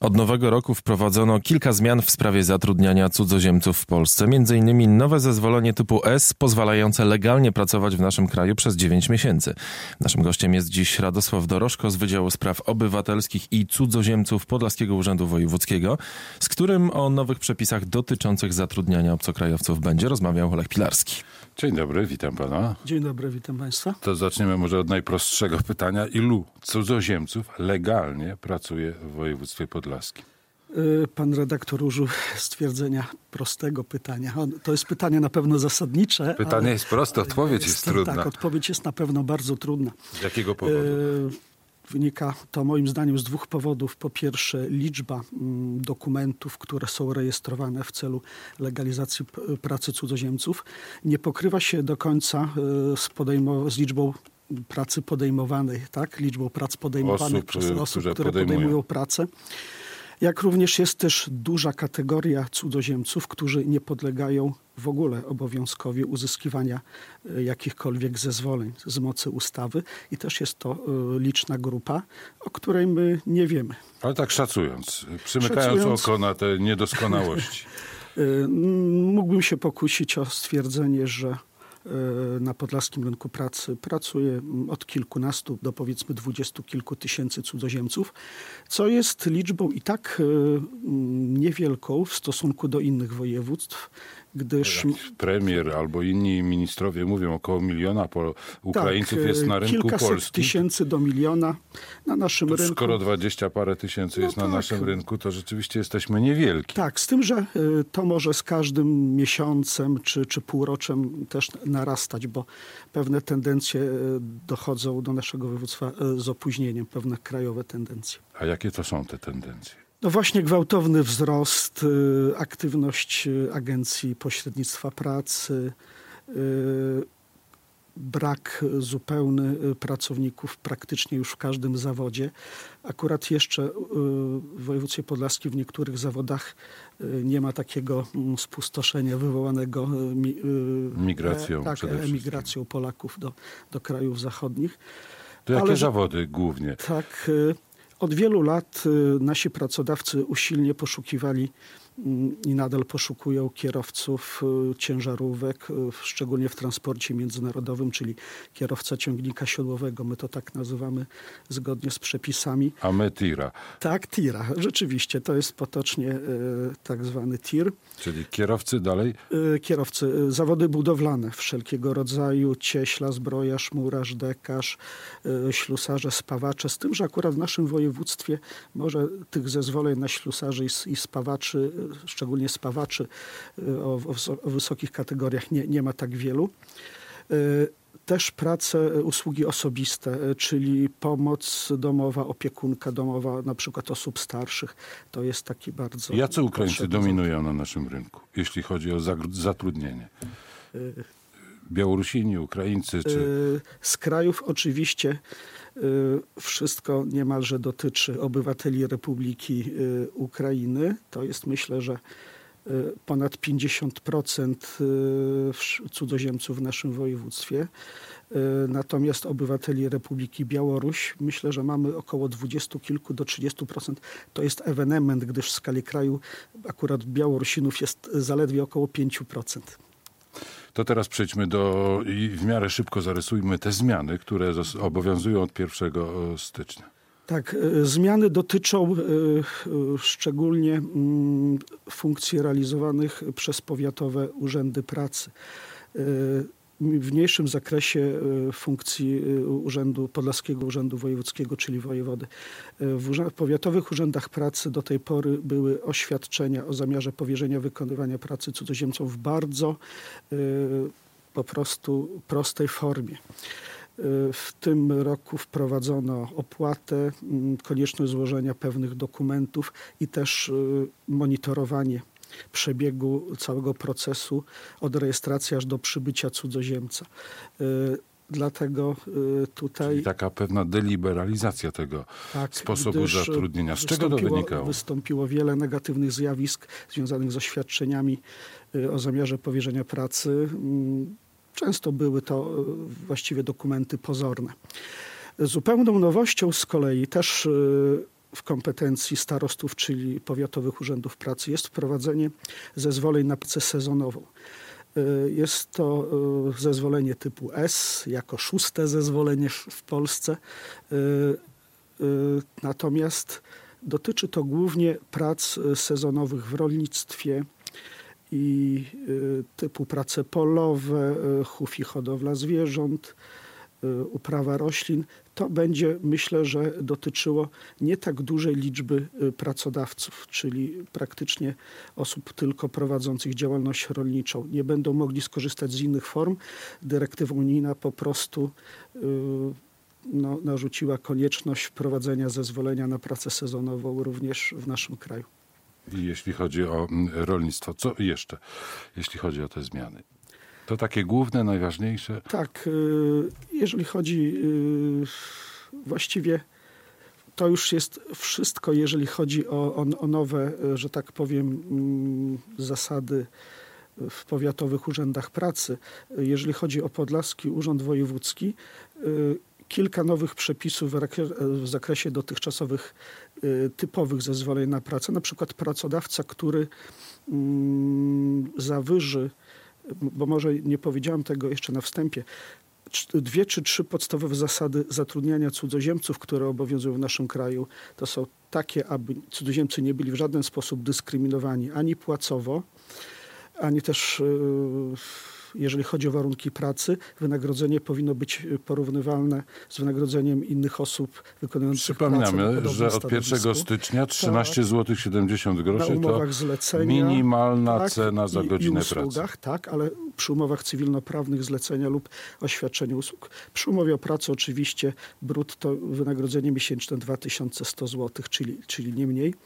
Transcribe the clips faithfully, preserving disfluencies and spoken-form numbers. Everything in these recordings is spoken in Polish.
Od nowego roku wprowadzono kilka zmian w sprawie zatrudniania cudzoziemców w Polsce. Między innymi nowe zezwolenie typu S pozwalające legalnie pracować w naszym kraju przez dziewięć miesięcy. Naszym gościem jest dziś Radosław Dorożko z Wydziału Spraw Obywatelskich i Cudzoziemców Podlaskiego Urzędu Wojewódzkiego, z którym o nowych przepisach dotyczących zatrudniania obcokrajowców będzie rozmawiał Lech Pilarski. Dzień dobry, witam pana. Dzień dobry, witam państwa. To zaczniemy może od najprostszego pytania. Ilu cudzoziemców legalnie pracuje w województwie podlaskim? Pan redaktor użył stwierdzenia prostego pytania. To jest pytanie na pewno zasadnicze. Pytanie ale, jest proste, odpowiedź jest, jest trudna. Tak, odpowiedź jest na pewno bardzo trudna. Z jakiego powodu? Wynika to moim zdaniem z dwóch powodów. Po pierwsze, liczba mm, dokumentów, które są rejestrowane w celu legalizacji p- pracy cudzoziemców nie pokrywa się do końca y, z, podejmo- z liczbą pracy podejmowanej, tak? Liczbą prac podejmowanych osób, przez osób, które podejmują. podejmują pracę. Jak również jest też duża kategoria cudzoziemców, którzy nie podlegają w ogóle obowiązkowi uzyskiwania jakichkolwiek zezwoleń z mocy ustawy i też jest to liczna grupa, o której my nie wiemy. Ale tak szacując, przymykając Szacując, oko na te niedoskonałości. Mógłbym się pokusić o stwierdzenie, że na podlaskim rynku pracy pracuje od kilkunastu do powiedzmy dwudziestu kilku tysięcy cudzoziemców, co jest liczbą i tak niewielką w stosunku do innych województw, gdyż... Jak premier albo inni ministrowie mówią, około miliona po Ukraińców tak, jest na rynku kilkaset polskim. tysięcy do miliona na naszym to rynku. Skoro dwadzieścia parę tysięcy no jest tak. na naszym rynku, to rzeczywiście jesteśmy niewielki. Tak, z tym, że to może z każdym miesiącem czy, czy półroczem też narastać, bo pewne tendencje dochodzą do naszego województwa z opóźnieniem, pewne krajowe tendencje. A jakie to są te tendencje? No właśnie gwałtowny wzrost, aktywność agencji pośrednictwa pracy, brak zupełny pracowników praktycznie już w każdym zawodzie. Akurat jeszcze w województwie podlaskim w niektórych zawodach nie ma takiego spustoszenia wywołanego mi, migracją, tak, przede emigracją Polaków do, do krajów zachodnich. To jakie Ale, zawody głównie? Tak, od wielu lat nasi pracodawcy usilnie poszukiwali i nadal poszukują kierowców ciężarówek, szczególnie w transporcie międzynarodowym, czyli kierowca ciągnika siodłowego. My to tak nazywamy zgodnie z przepisami. A my tira. Tak, tira. Rzeczywiście, to jest potocznie e, tak zwany tir. Czyli kierowcy dalej? E, kierowcy. Zawody budowlane wszelkiego rodzaju. Cieśla, zbrojarz, murarz, dekarz, e, ślusarze, spawacze. Z tym, że akurat w naszym województwie może tych zezwoleń na ślusarzy i, i spawaczy, szczególnie spawaczy o, o, o wysokich kategoriach nie, nie ma tak wielu. Też prace, usługi osobiste, czyli pomoc domowa, opiekunka domowa, na przykład osób starszych. To jest taki bardzo... Jacy Ukraińcy dominują na naszym rynku, jeśli chodzi o zatrudnienie? Białorusini, Ukraińcy czy... Z krajów oczywiście wszystko niemalże dotyczy obywateli Republiki Ukrainy. To jest, myślę, że ponad pięćdziesiąt procent cudzoziemców w naszym województwie. Natomiast obywateli Republiki Białoruś, myślę, że mamy około dwudziestu kilku do trzydziestu procent. To jest ewenement, gdyż w skali kraju akurat Białorusinów jest zaledwie około pięć procent. To teraz przejdźmy do i w miarę szybko zarysujmy te zmiany, które obowiązują od pierwszego stycznia. Tak, zmiany dotyczą szczególnie funkcji realizowanych przez powiatowe urzędy pracy. W mniejszym zakresie funkcji Urzędu Podlaskiego Urzędu Wojewódzkiego, czyli wojewody. W urzęd, powiatowych urzędach pracy do tej pory były oświadczenia o zamiarze powierzenia wykonywania pracy cudzoziemcom w bardzo po prostu prostej formie. W tym roku wprowadzono opłatę, konieczność złożenia pewnych dokumentów i też monitorowanie przebiegu całego procesu od rejestracji aż do przybycia cudzoziemca. Dlatego tutaj... Czyli taka pewna deliberalizacja tego tak, sposobu zatrudnienia. Z czego to wynikało? Wystąpiło wiele negatywnych zjawisk związanych z oświadczeniami o zamiarze powierzenia pracy. Często były to właściwie dokumenty pozorne. Zupełną nowością z kolei też w kompetencji starostów, czyli powiatowych urzędów pracy, jest wprowadzenie zezwoleń na pracę sezonową. Jest to zezwolenie typu S, jako szóste zezwolenie w Polsce. Natomiast dotyczy to głównie prac sezonowych w rolnictwie i typu prace polowe, chów i hodowla zwierząt, uprawa roślin. To będzie, myślę, że dotyczyło nie tak dużej liczby pracodawców, czyli praktycznie osób tylko prowadzących działalność rolniczą. Nie będą mogli skorzystać z innych form. Dyrektywa unijna po prostu no, narzuciła konieczność wprowadzenia zezwolenia na pracę sezonową również w naszym kraju. I jeśli chodzi o rolnictwo, co jeszcze, jeśli chodzi o te zmiany? To takie główne, najważniejsze? Tak, jeżeli chodzi właściwie, to już jest wszystko, jeżeli chodzi o, o, o nowe, że tak powiem, zasady w powiatowych urzędach pracy. Jeżeli chodzi o Podlaski Urząd Wojewódzki, kilka nowych przepisów w zakresie dotychczasowych typowych zezwoleń na pracę. Na przykład pracodawca, który zawyży, bo może nie powiedziałem tego jeszcze na wstępie, dwie czy trzy podstawowe zasady zatrudniania cudzoziemców, które obowiązują w naszym kraju, to są takie, aby cudzoziemcy nie byli w żaden sposób dyskryminowani ani płacowo, ani też jeżeli chodzi o warunki pracy, wynagrodzenie powinno być porównywalne z wynagrodzeniem innych osób wykonujących Przypominamy, pracę że od pierwszego stycznia trzynaście złotych siedemdziesiąt groszy to minimalna tak, cena za i, godzinę i usługach, pracy. Tak, ale przy umowach cywilnoprawnych zlecenia lub oświadczeniu usług. Przy umowie o pracę oczywiście brutto wynagrodzenie miesięczne dwa tysiące sto złotych, czyli, czyli nie mniej.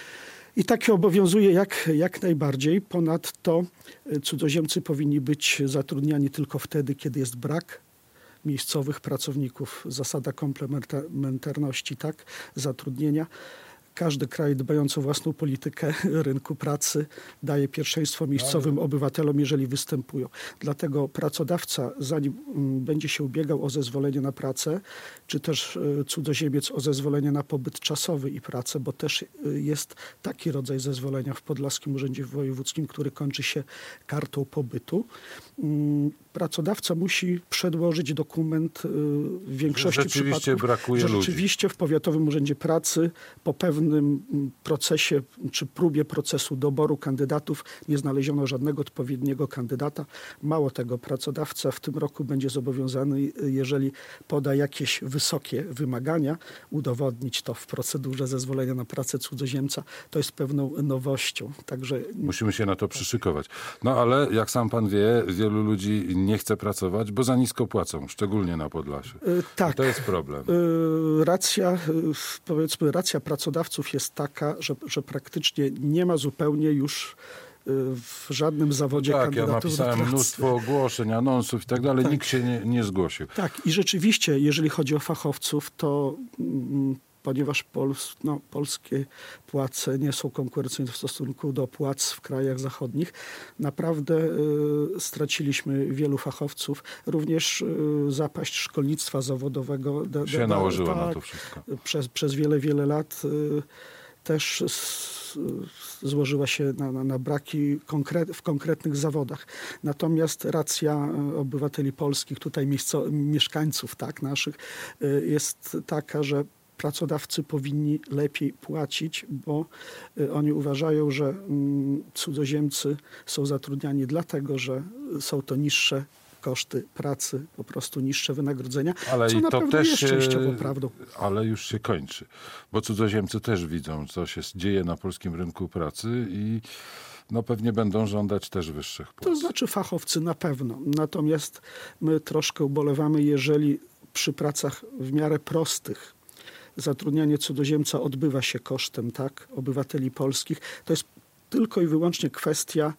I takie obowiązuje jak, jak najbardziej. Ponadto cudzoziemcy powinni być zatrudniani tylko wtedy, kiedy jest brak miejscowych pracowników. Zasada komplementarności, tak, zatrudnienia. Każdy kraj dbający o własną politykę rynku pracy daje pierwszeństwo miejscowym obywatelom, jeżeli występują. Dlatego pracodawca, zanim będzie się ubiegał o zezwolenie na pracę, czy też cudzoziemiec o zezwolenie na pobyt czasowy i pracę, bo też jest taki rodzaj zezwolenia w Podlaskim Urzędzie Wojewódzkim, który kończy się kartą pobytu. Pracodawca musi przedłożyć dokument w większości rzeczywiście przypadków, brakuje że ludzi. rzeczywiście w Powiatowym Urzędzie Pracy po pewnym procesie czy próbie procesu doboru kandydatów nie znaleziono żadnego odpowiedniego kandydata. Mało tego, pracodawca w tym roku będzie zobowiązany, jeżeli poda jakieś wysokie wymagania, udowodnić to w procedurze zezwolenia na pracę cudzoziemca. To jest pewną nowością. Także musimy się na to przyszykować. No ale jak sam pan wie, wielu ludzi nie chce pracować, bo za nisko płacą, szczególnie na Podlasiu. Yy, tak. I to jest problem. Yy, racja, yy, powiedzmy, racja pracodawców jest taka, że, że praktycznie nie ma zupełnie już w żadnym zawodzie tak, kandydatów ja napisałem do pracy. mnóstwo ogłoszeń, anonsów i tak dalej. Tak. Nikt się nie, nie zgłosił. Tak i rzeczywiście, jeżeli chodzi o fachowców, to mm, ponieważ Pols, no, polskie płace nie są konkurencyjne w stosunku do płac w krajach zachodnich, naprawdę y, straciliśmy wielu fachowców. Również y, zapaść szkolnictwa zawodowego da, się da, nałożyła tak, na to wszystko. Przez, przez wiele, wiele lat y, też s, złożyła się na, na, na braki konkret, w konkretnych zawodach. Natomiast racja obywateli polskich, tutaj miejsco, mieszkańców tak, naszych, y, jest taka, że pracodawcy powinni lepiej płacić, bo oni uważają, że cudzoziemcy są zatrudniani dlatego, że są to niższe koszty pracy, po prostu niższe wynagrodzenia, ale co i na to pewno też jest częściowo prawdą. Ale już się kończy, bo cudzoziemcy też widzą, co się dzieje na polskim rynku pracy i no pewnie będą żądać też wyższych płac. To znaczy fachowcy na pewno. Natomiast my troszkę ubolewamy, jeżeli przy pracach w miarę prostych zatrudnianie cudzoziemca odbywa się kosztem tak, obywateli polskich. To jest tylko i wyłącznie kwestia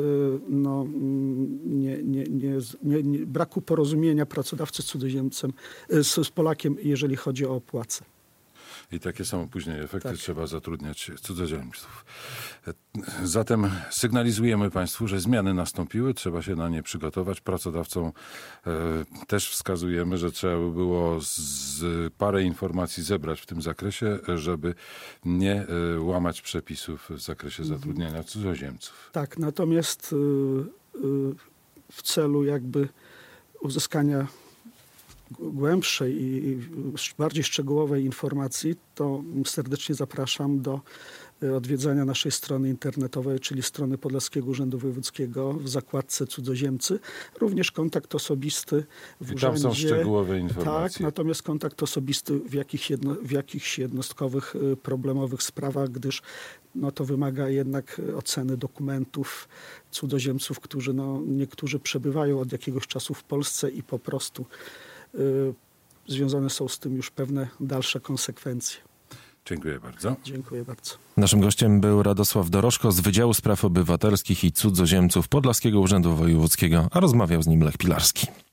no, nie, nie, nie, nie, nie, braku porozumienia pracodawcy z cudzoziemcem, z, z Polakiem, jeżeli chodzi o płacę. I takie są później efekty. Tak. Trzeba zatrudniać cudzoziemców. Zatem sygnalizujemy Państwu, że zmiany nastąpiły. Trzeba się na nie przygotować. Pracodawcom e, też wskazujemy, że trzeba by było z parę informacji zebrać w tym zakresie, żeby nie e, łamać przepisów w zakresie zatrudniania cudzoziemców. Tak, natomiast y, y, w celu jakby uzyskania głębszej i bardziej szczegółowej informacji, to serdecznie zapraszam do odwiedzania naszej strony internetowej, czyli strony Podlaskiego Urzędu Wojewódzkiego w zakładce Cudzoziemcy. Również kontakt osobisty w I urzędzie. tam są szczegółowe informacje. Tak, natomiast kontakt osobisty w jakichś, jedno, w jakichś jednostkowych, problemowych sprawach, gdyż no, to wymaga jednak oceny dokumentów cudzoziemców, którzy no, niektórzy przebywają od jakiegoś czasu w Polsce i po prostu y, związane są z tym już pewne dalsze konsekwencje. Dziękuję bardzo. Dziękuję bardzo. Naszym gościem był Radosław Dorożko z Wydziału Spraw Obywatelskich i Cudzoziemców Podlaskiego Urzędu Wojewódzkiego, a rozmawiał z nim Lech Pilarski.